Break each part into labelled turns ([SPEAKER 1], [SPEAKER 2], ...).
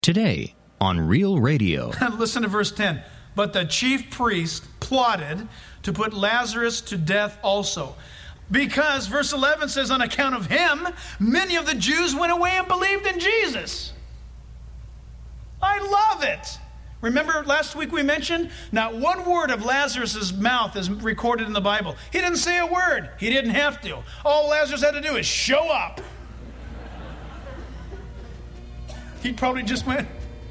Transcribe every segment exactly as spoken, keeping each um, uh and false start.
[SPEAKER 1] Today on Real Radio.
[SPEAKER 2] Listen to verse ten. But the chief priest plotted to put Lazarus to death also. Because, verse eleven says, on account of him, many of the Jews went away and believed in Jesus. I love it. Remember last week we mentioned, not one word of Lazarus' mouth is recorded in the Bible. He didn't say a word. He didn't have to. All Lazarus had to do is show up. He probably just went,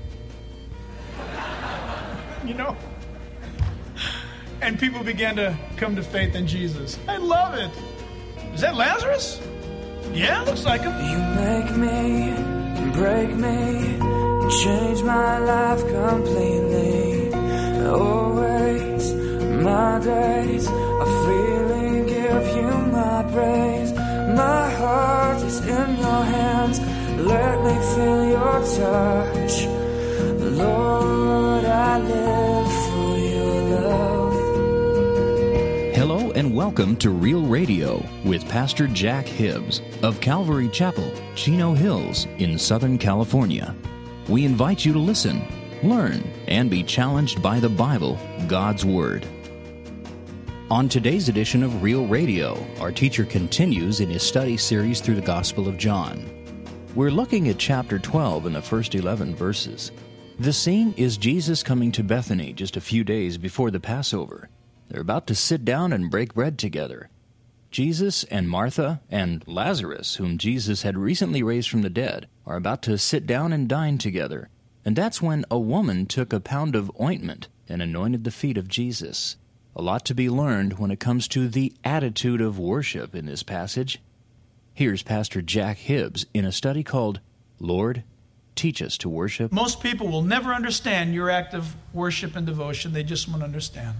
[SPEAKER 2] you know. And people began to come to faith in Jesus. I love it. Is that Lazarus? Yeah, looks like him.
[SPEAKER 3] You make me, break me, change my life completely. Always, my days are feeling, give you my praise. My heart is in your hands. Let me feel your touch. Lord, I live for your love.
[SPEAKER 1] Hello and welcome to Real Radio with Pastor Jack Hibbs of Calvary Chapel, Chino Hills in Southern California. We invite you to listen, learn, and be challenged by the Bible, God's Word. On today's edition of Real Radio, our teacher continues in his study series through the Gospel of John. We're looking at chapter twelve in the first eleven verses. The scene is Jesus coming to Bethany just a few days before the Passover. They're about to sit down and break bread together. Jesus and Martha and Lazarus, whom Jesus had recently raised from the dead, are about to sit down and dine together. And that's when a woman took a pound of ointment and anointed the feet of Jesus. A lot to be learned when it comes to the attitude of worship in this passage. Here's Pastor Jack Hibbs in a study called, Lord, Teach Us to Worship.
[SPEAKER 2] Most people will never understand your act of worship and devotion. They just won't understand.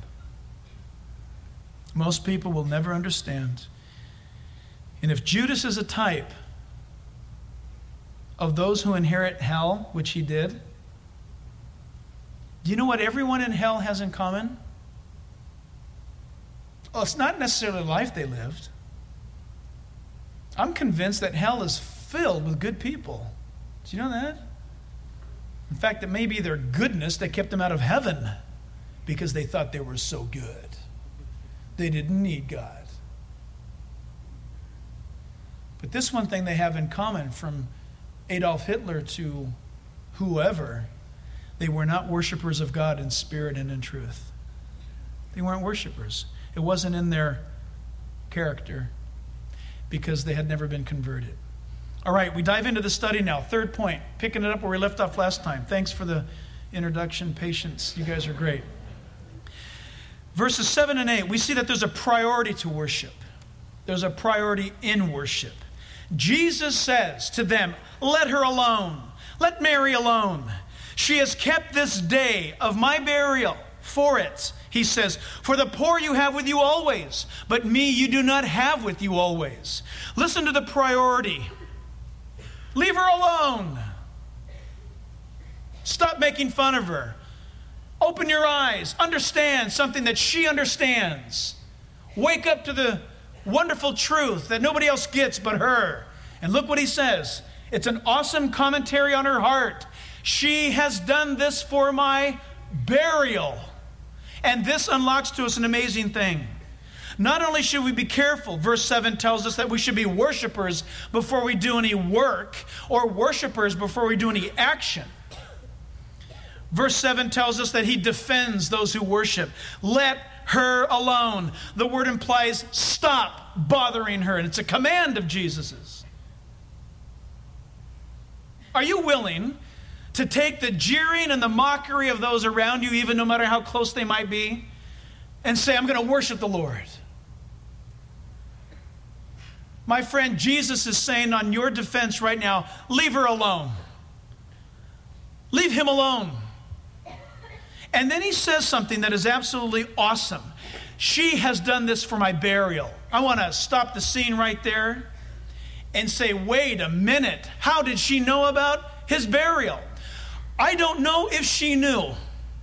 [SPEAKER 2] Most people will never understand. And if Judas is a type of those who inherit hell, which he did, do you know what everyone in hell has in common? Well, it's not necessarily the life they lived. I'm convinced that hell is filled with good people. Do you know that? In fact, it may be their goodness that kept them out of heaven because they thought they were so good. They didn't need God. But this one thing they have in common, from Adolf Hitler to whoever, they were not worshipers of God in spirit and in truth. They weren't worshipers. It wasn't in their character because they had never been converted. All right, we dive into the study now. Third point, picking it up where we left off last time. Thanks for the introduction, patience. You guys are great. Verses seven and eight, we see that there's a priority to worship. There's a priority in worship. Jesus says to them, let her alone. Let Mary alone. She has kept this day of my burial for it. He says, for the poor you have with you always, but me you do not have with you always. Listen to the priority. Leave her alone. Stop making fun of her. Open your eyes. Understand something that she understands. Wake up to the wonderful truth that nobody else gets but her. And look what he says. It's an awesome commentary on her heart. She has done this for my burial. And this unlocks to us an amazing thing. Not only should we be careful, verse seven tells us that we should be worshipers before we do any work, or worshipers before we do any action. Verse seven tells us that he defends those who worship. Let her alone. The word implies stop bothering her, and it's a command of Jesus's. Are you willing to take the jeering and the mockery of those around you, even no matter how close they might be, and say, I'm going to worship the Lord? My friend, Jesus is saying on your defense right now, leave her alone. Leave him alone. And then he says something that is absolutely awesome. She has done this for my burial. I want to stop the scene right there and say, wait a minute. How did she know about his burial? I don't know if she knew.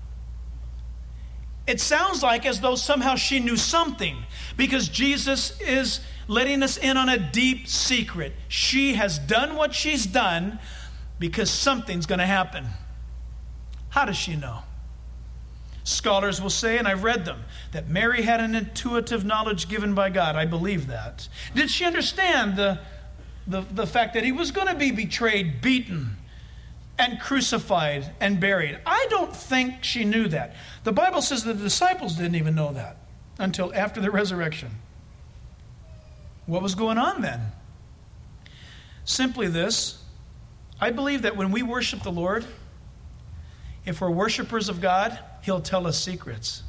[SPEAKER 2] It sounds like as though somehow she knew something, because Jesus is letting us in on a deep secret. She has done what she's done because something's going to happen. How does she know? Scholars will say, and I've read them, that Mary had an intuitive knowledge given by God. I believe that. Did she understand the, the, the fact that he was going to be betrayed, beaten, and crucified and buried? I don't think she knew that. The Bible says that the disciples didn't even know that until after the resurrection. What was going on then? Simply this. I believe that when we worship the Lord, if we're worshipers of God, He'll tell us secrets.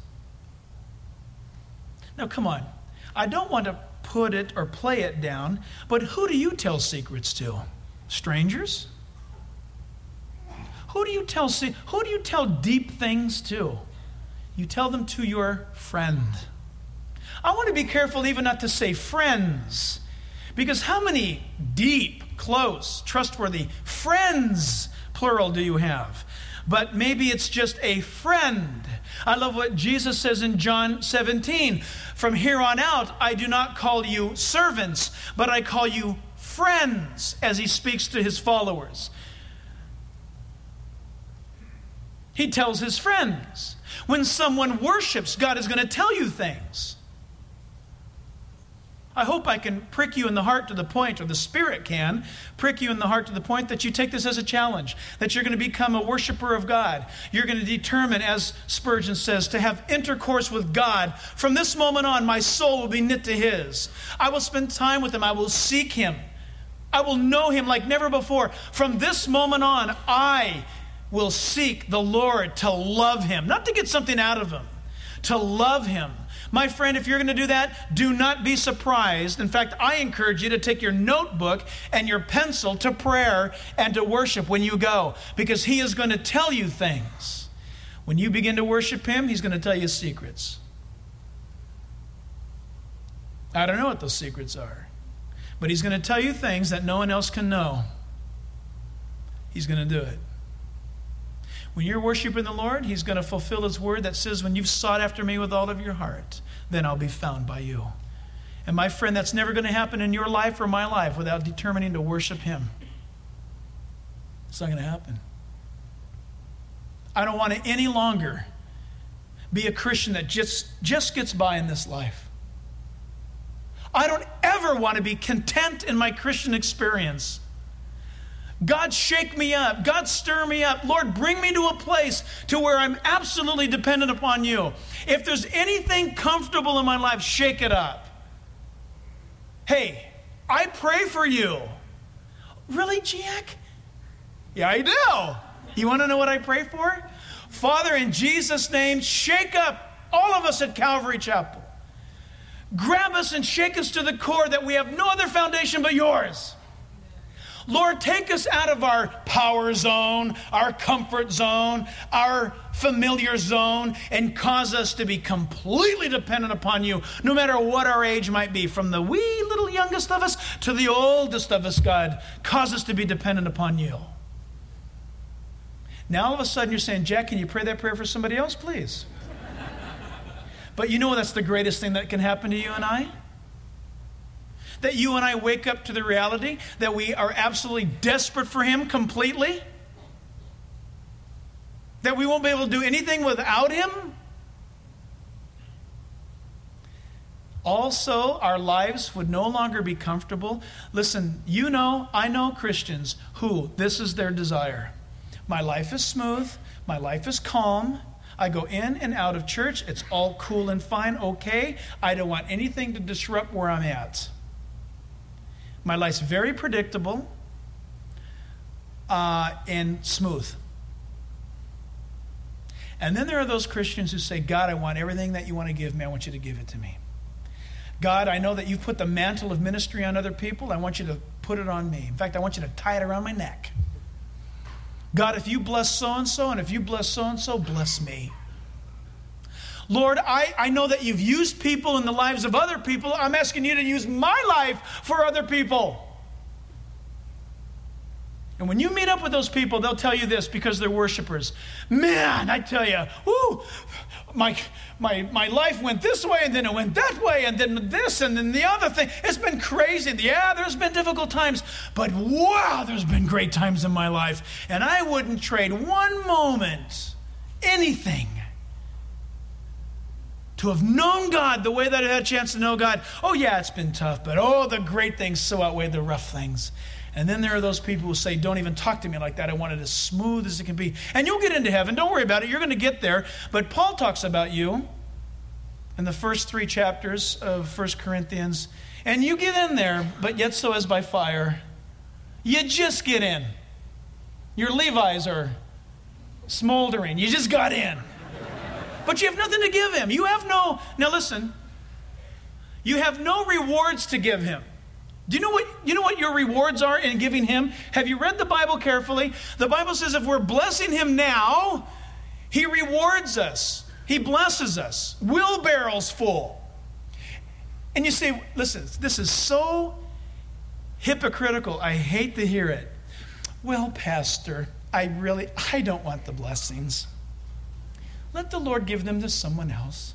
[SPEAKER 2] Now, come on. I don't want to put it or play it down, but who do you tell secrets to? Strangers? Who do you tell who do you tell deep things to? You tell them to your friend. I want to be careful even not to say friends, because how many deep, close, trustworthy friends, plural, do you have? But maybe it's just a friend. I love what Jesus says in John seventeen. From here on out, I do not call you servants, but I call you friends, as he speaks to his followers. He tells his friends. When someone worships, God is going to tell you things. I hope I can prick you in the heart to the point, or the Spirit can prick you in the heart to the point that you take this as a challenge, that you're going to become a worshiper of God. You're going to determine, as Spurgeon says, to have intercourse with God. From this moment on, my soul will be knit to His. I will spend time with Him. I will seek Him. I will know Him like never before. From this moment on, I will seek the Lord to love Him, not to get something out of Him, to love Him. My friend, if you're going to do that, do not be surprised. In fact, I encourage you to take your notebook and your pencil to prayer and to worship when you go, because He is going to tell you things. When you begin to worship Him, He's going to tell you secrets. I don't know what those secrets are, but He's going to tell you things that no one else can know. He's going to do it. When you're worshiping the Lord, He's going to fulfill His word that says, when you've sought after me with all of your heart, then I'll be found by you. And my friend, that's never going to happen in your life or my life without determining to worship Him. It's not going to happen. I don't want to any longer be a Christian that just, just gets by in this life. I don't ever want to be content in my Christian experience. God, shake me up. God, stir me up. Lord, bring me to a place to where I'm absolutely dependent upon you. If there's anything comfortable in my life, shake it up. Hey, I pray for you. Really, Jack? Yeah, I do. You want to know what I pray for? Father, in Jesus' name, shake up all of us at Calvary Chapel. Grab us and shake us to the core that we have no other foundation but yours. Lord, take us out of our power zone, our comfort zone, our familiar zone, and cause us to be completely dependent upon you, no matter what our age might be, from the wee little youngest of us to the oldest of us, God. Cause us to be dependent upon you. Now all of a sudden you're saying, Jack, can you pray that prayer for somebody else, please? But you know that's the greatest thing that can happen to you and I? That you and I wake up to the reality that we are absolutely desperate for Him completely? That we won't be able to do anything without Him? Also, our lives would no longer be comfortable. Listen, you know, I know Christians who this is their desire. My life is smooth. My life is calm. I go in and out of church. It's all cool and fine, okay. I don't want anything to disrupt where I'm at. My life's very predictable uh, and smooth. And then there are those Christians who say, God, I want everything that you want to give me. I want you to give it to me. God, I know that you've put the mantle of ministry on other people. I want you to put it on me. In fact, I want you to tie it around my neck. God, if you bless so-and-so, and if you bless so-and-so, bless me. Lord, I, I know that you've used people in the lives of other people. I'm asking you to use my life for other people. And when you meet up with those people, they'll tell you this because they're worshipers. Man, I tell you, whoo, my, my, my life went this way, and then it went that way, and then this, and then the other thing. It's been crazy. Yeah, there's been difficult times, but wow, there's been great times in my life. And I wouldn't trade one moment, anything, to have known God the way that I had a chance to know God. Oh yeah, it's been tough, but oh, the great things so outweigh the rough things. And then there are those people who say, don't even talk to me like that. I want it as smooth as it can be. And you'll get into heaven. Don't worry about it. You're going to get there. But Paul talks about you in the first three chapters of First Corinthians. And you get in there, but yet so as by fire. You just get in. Your Levi's are smoldering. You just got in. But you have nothing to give him. You have no, now listen, you have no rewards to give him. Do you know what you know what your rewards are in giving him? Have you read the Bible carefully? The Bible says if we're blessing him now, he rewards us. He blesses us. Wheelbarrows full. And you say, listen, this is so hypocritical. I hate to hear it. Well, Pastor, I really, I don't want the blessings. Let the Lord give them to someone else.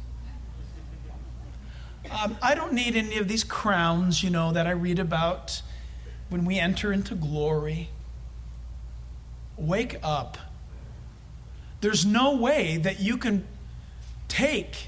[SPEAKER 2] Um, I don't need any of these crowns, you know, that I read about when we enter into glory. Wake up. There's no way that you can take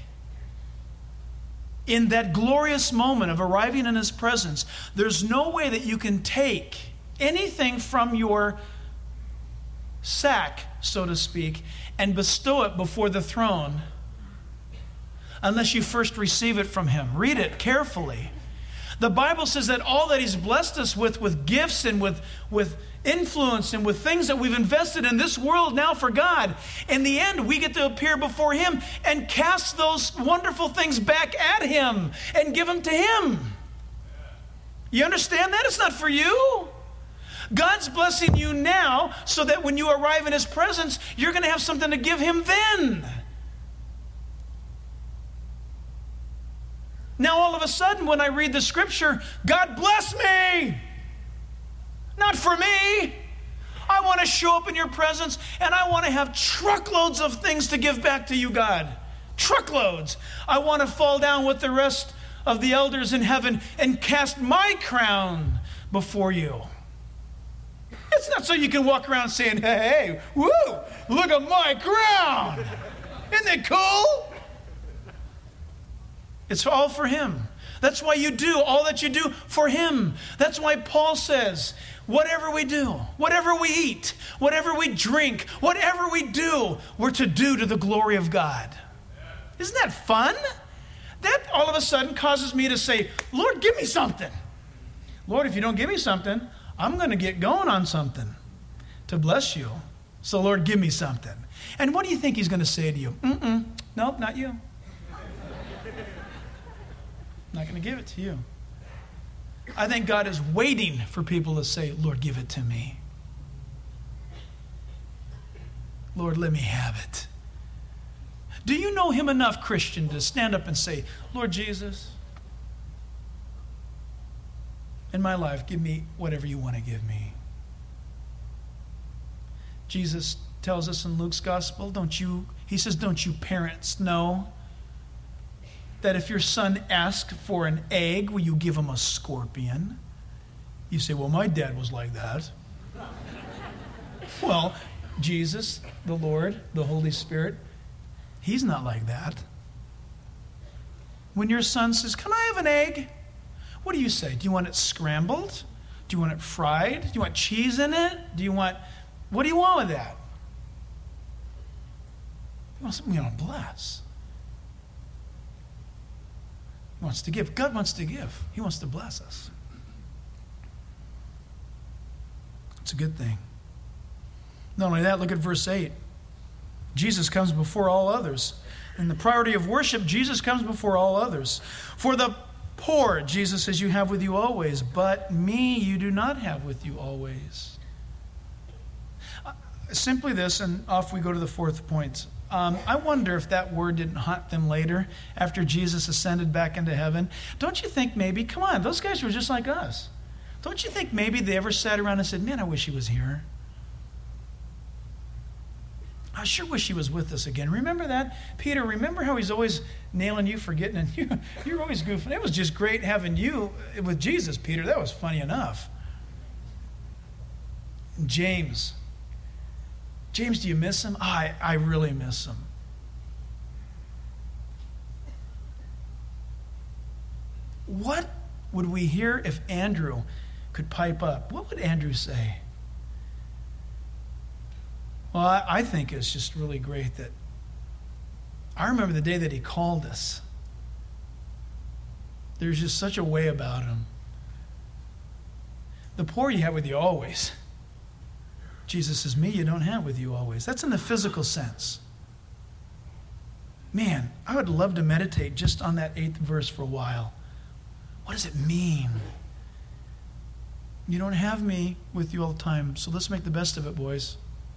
[SPEAKER 2] in that glorious moment of arriving in his presence, there's no way that you can take anything from your sack, so to speak, and bestow it before the throne unless you first receive it from him. Read it carefully. The Bible says that all that he's blessed us with, with gifts and with, with influence and with things that we've invested in this world now for God, in the end, we get to appear before him and cast those wonderful things back at him and give them to him. You understand that? It's not for you. God's blessing you now so that when you arrive in his presence, you're going to have something to give him then. Now, all of a sudden, when I read the scripture, God bless me. Not for me. I want to show up in your presence, and I want to have truckloads of things to give back to you, God. Truckloads. I want to fall down with the rest of the elders in heaven and cast my crown before you. It's not so you can walk around saying, hey, hey, woo, look at my crown. Isn't it cool? It's all for him. That's why you do all that you do for him. That's why Paul says, whatever we do, whatever we eat, whatever we drink, whatever we do, we're to do to the glory of God. Isn't that fun? That all of a sudden causes me to say, Lord, give me something. Lord, if you don't give me something, I'm going to get going on something to bless you. So, Lord, give me something. And what do you think he's going to say to you? Mm-mm. Nope, not you. I'm not going to give it to you. I think God is waiting for people to say, Lord, give it to me. Lord, let me have it. Do you know him enough, Christian, to stand up and say, Lord Jesus, in my life, give me whatever you want to give me. Jesus tells us in Luke's gospel, don't you, he says, don't you parents know that if your son asks for an egg, will you give him a scorpion? You say, well, my dad was like that. Well, Jesus, the Lord, the Holy Spirit, he's not like that. When your son says, can I have an egg? What do you say? Do you want it scrambled? Do you want it fried? Do you want cheese in it? Do you want, what do you want with that? You want something you want to bless. He wants to give. God wants to give. He wants to bless us. It's a good thing. Not only that, look at verse eight. Jesus comes before all others. In the priority of worship, Jesus comes before all others. For the poor, Jesus says, you have with you always, but me you do not have with you always. Uh, simply this, and off we go to the fourth point. Um, I wonder if that word didn't haunt them later after Jesus ascended back into heaven. Don't you think maybe, come on, those guys were just like us. Don't you think maybe they ever sat around and said, man, I wish he was here. I sure wish he was with us again. Remember that? Peter, remember how he's always nailing you for getting in? You, you're always goofing. It was just great having you with Jesus, Peter. That was funny enough. James. James, do you miss him? Oh, I, I really miss him. What would we hear if Andrew could pipe up? What would Andrew say? Well, I, I think it's just really great that I remember the day that he called us. There's just such a way about him. The poor you have with you always. Jesus says, me you don't have with you always. That's in the physical sense. Man, I would love to meditate just on that eighth verse for a while. What does it mean? You don't have me with you all the time, so let's make the best of it, boys.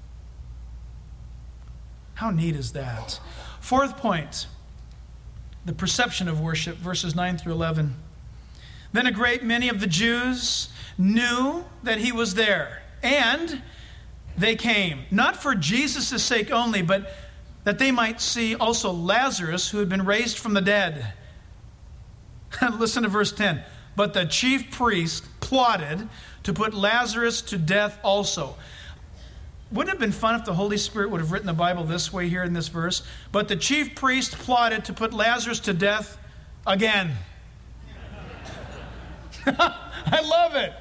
[SPEAKER 2] How neat is that? Fourth point, the perception of worship, verses nine through eleven. Then a great many of the Jews knew that he was there, and they came, not for Jesus' sake only, but that they might see also Lazarus, who had been raised from the dead. Listen to verse ten. But the chief priest plotted to put Lazarus to death also. Wouldn't it have been fun if the Holy Spirit would have written the Bible this way here in this verse? But the chief priest plotted to put Lazarus to death again. I love it.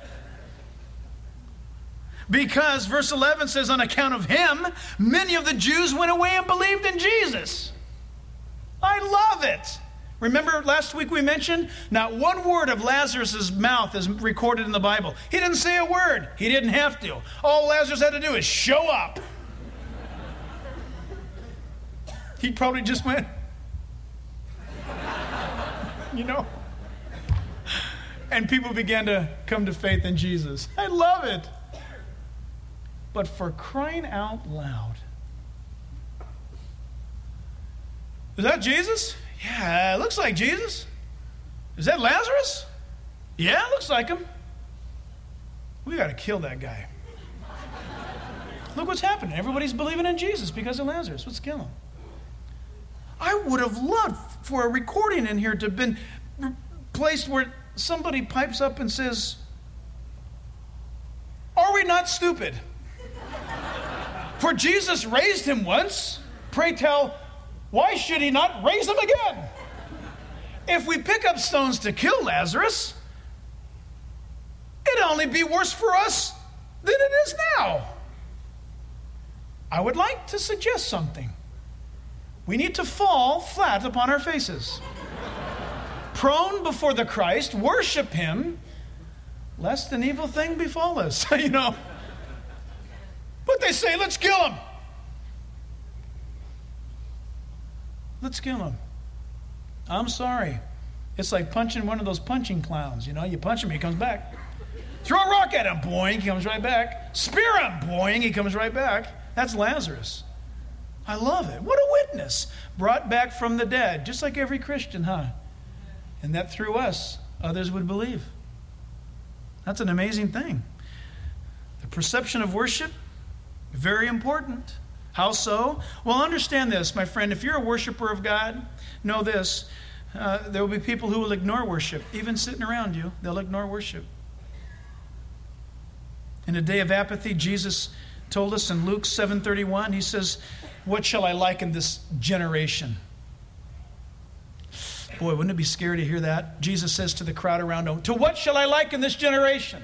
[SPEAKER 2] Because verse eleven says, on account of him, many of the Jews went away and believed in Jesus. I love it. Remember last week we mentioned, not one word of Lazarus' mouth is recorded in the Bible. He didn't say a word. He didn't have to. All Lazarus had to do is show up. He probably just went, you know. And people began to come to faith in Jesus. I love it. But for crying out loud. Is that Jesus? Yeah, it looks like Jesus. Is that Lazarus? Yeah, it looks like him. We got to kill that guy. Look what's happening. Everybody's believing in Jesus because of Lazarus. Let's kill him. I would have loved for a recording in here to have been placed where somebody pipes up and says, are we not stupid? For Jesus raised him once. Pray tell, why should he not raise him again? If we pick up stones to kill Lazarus, it'd only be worse for us than it is now. I would like to suggest something. We need to fall flat upon our faces. Prone before the Christ, worship him, lest an evil thing befall us. You know. But they say, let's kill him. Let's kill him. I'm sorry. It's like punching one of those punching clowns. You know, you punch him, he comes back. Throw a rock at him, boing, he comes right back. Spear him, boing, he comes right back. That's Lazarus. I love it. What a witness. Brought back from the dead, just like every Christian, huh? And that through us, others would believe. That's an amazing thing. The perception of worship, very important. How so? Well, understand this, my friend. If you're a worshiper of God, know this. Uh, there will be people who will ignore worship. Even sitting around you, they'll ignore worship. In a day of apathy, Jesus told us in Luke seven thirty-one, he says, what shall I liken this generation? Boy, wouldn't it be scary to hear that? Jesus says to the crowd around him, to what shall I liken this generation?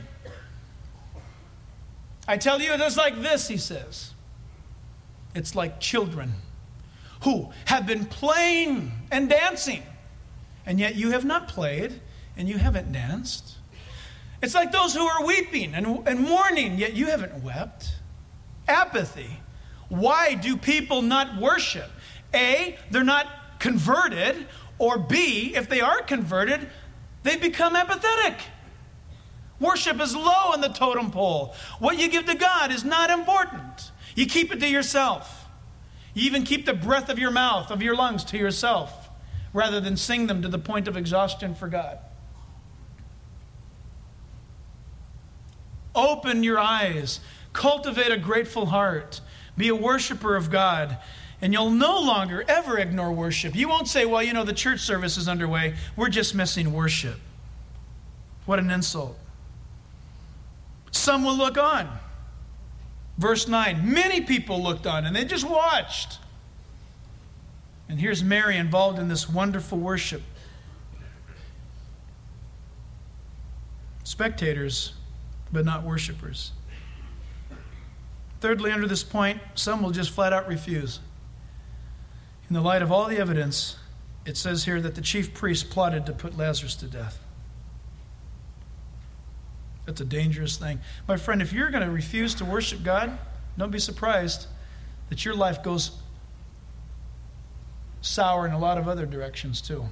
[SPEAKER 2] I tell you, it is like this, he says. It's like children who have been playing and dancing, and yet you have not played and you haven't danced. It's like those who are weeping and, and mourning, yet you haven't wept. Apathy. Why do people not worship? A, they're not converted, or B, if they are converted, they become apathetic. Worship is low on the totem pole. What you give to God is not important. You keep it to yourself. You even keep the breath of your mouth, of your lungs, to yourself, rather than sing them to the point of exhaustion for God. Open your eyes. Cultivate a grateful heart. Be a worshiper of God. And you'll no longer ever ignore worship. You won't say, well, you know, the church service is underway. We're just missing worship. What an insult. Some will look on. Verse nine, many people looked on and they just watched. And here's Mary involved in this wonderful worship. Spectators, but not worshipers. Thirdly, under this point, some will just flat out refuse. In the light of all the evidence, it says here that the chief priests plotted to put Lazarus to death. That's a dangerous thing. My friend, if you're going to refuse to worship God, don't be surprised that your life goes sour in a lot of other directions too.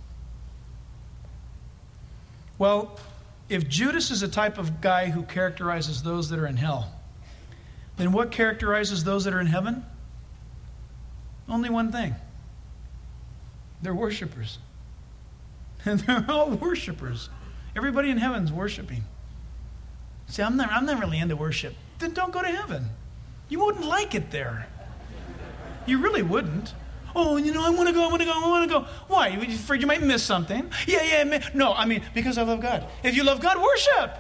[SPEAKER 2] Well, if Judas is a type of guy who characterizes those that are in hell, then what characterizes those that are in heaven? Only one thing. They're worshipers. And they're all worshipers. Everybody in heaven's worshiping. See, I'm not, I'm not really into worship. Then don't go to heaven. You wouldn't like it there. You really wouldn't. Oh, you know, I want to go, I want to go, I want to go. Why? You afraid you might miss something? Yeah, yeah. No, I mean, because I love God. If you love God, worship.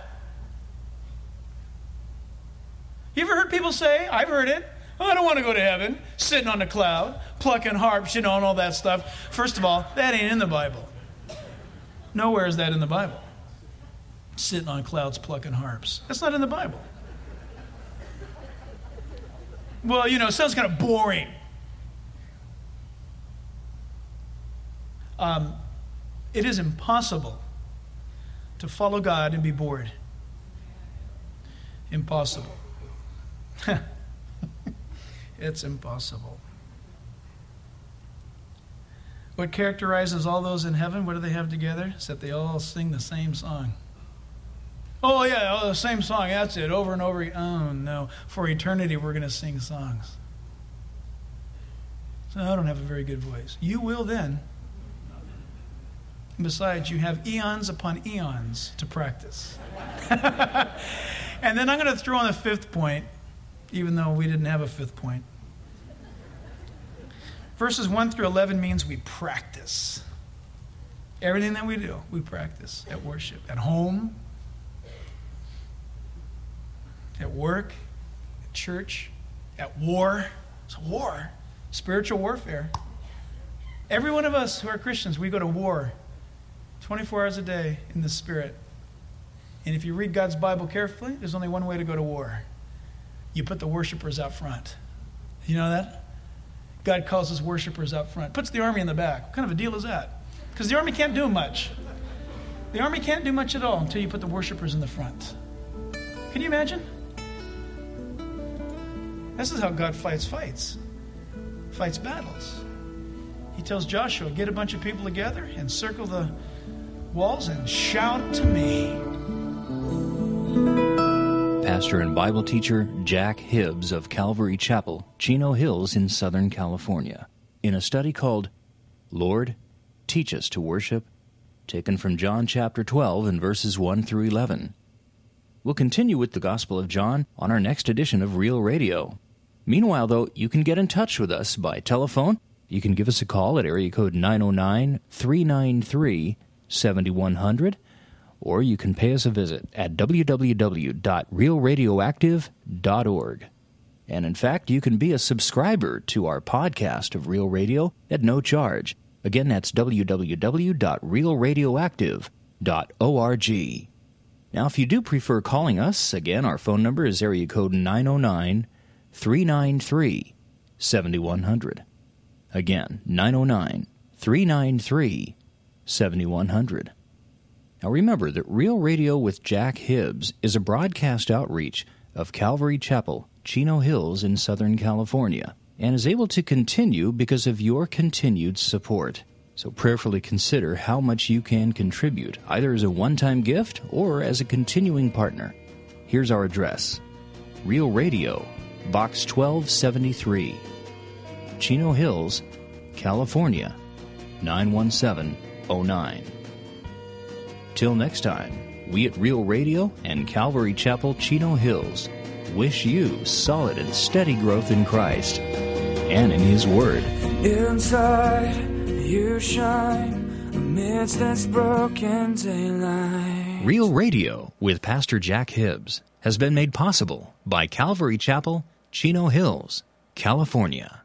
[SPEAKER 2] You ever heard people say, I've heard it, oh, I don't want to go to heaven, sitting on a cloud, plucking harps, you know, and all that stuff. First of all, that ain't in the Bible. Nowhere is that in the Bible. Sitting on clouds, plucking harps. That's not in the Bible. Well, you know, it sounds kind of boring. Um, it is impossible to follow God and be bored. Impossible. It's impossible. What characterizes all those in heaven? What do they have together? It's that they all sing the same song. Oh, yeah, oh, the same song. That's it. Over and over. Oh, no. For eternity, we're going to sing songs. So I don't have a very good voice. You will then. And besides, you have eons upon eons to practice. And then I'm going to throw on the fifth point, even though we didn't have a fifth point. Verses one through eleven means we practice. Everything that we do, we practice at worship. At home, at work, at church, at war. It's a war. Spiritual warfare. Every one of us who are Christians, we go to war twenty-four hours a day in the Spirit. And if you read God's Bible carefully, there's only one way to go to war. You put the worshipers out front. You know that? God calls us worshipers out front. Puts the army in the back. What kind of a deal is that? Because the army can't do much. The army can't do much at all until you put the worshipers in the front. Can you imagine? This is how God fights fights. Fights battles. He tells Joshua, get a bunch of people together and circle the walls and shout to me.
[SPEAKER 1] Pastor and Bible teacher Jack Hibbs of Calvary Chapel, Chino Hills in Southern California, in a study called Lord, Teach Us to Worship, taken from John chapter twelve and verses one through eleven. We'll continue with the Gospel of John on our next edition of Real Radio. Meanwhile, though, you can get in touch with us by telephone. You can give us a call at area code nine oh nine, three nine three, seven one zero zero, or you can pay us a visit at w w w dot real radioactive dot org. And in fact, you can be a subscriber to our podcast of Real Radio at no charge. Again, that's w w w dot real radioactive dot org. Now, if you do prefer calling us, again, our phone number is area code nine oh nine, three nine three, seven one zero zero. Again, nine oh nine, three nine three, seven one zero zero. Now remember that Real Radio with Jack Hibbs is a broadcast outreach of Calvary Chapel, Chino Hills in Southern California, and is able to continue because of your continued support. So prayerfully consider how much you can contribute, either as a one-time gift or as a continuing partner. Here's our address. Real Radio, Box twelve seventy-three, Chino Hills, California, nine one seven oh nine. Till next time, we at Real Radio and Calvary Chapel, Chino Hills, wish you solid and steady growth in Christ and in His Word.
[SPEAKER 3] Inside, you shine amidst this broken daylight.
[SPEAKER 1] Real Radio with Pastor Jack Hibbs has been made possible by Calvary Chapel, Chino Hills, California.